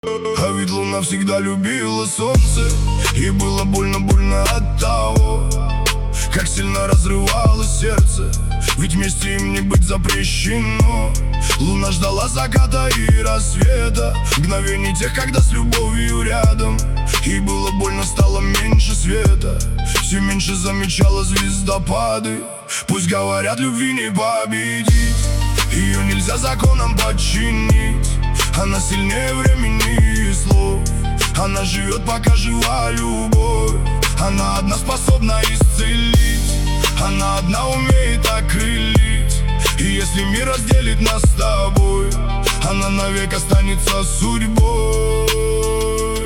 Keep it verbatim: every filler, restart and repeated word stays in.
А ведь луна всегда любила солнце, и было больно-больно от того, как сильно разрывалось сердце, ведь вместе им не быть запрещено. Луна ждала заката и рассвета, мгновений тех, когда с любовью рядом. И было больно, стало меньше света, все меньше замечала звездопады. Пусть говорят, любви не победить, ее нельзя законом подчинить. Она сильнее времени и слов, она живет, пока жива любовь. Она одна способна исцелить, она одна умеет окрылить. И если мир разделит нас с тобой, она навек останется судьбой.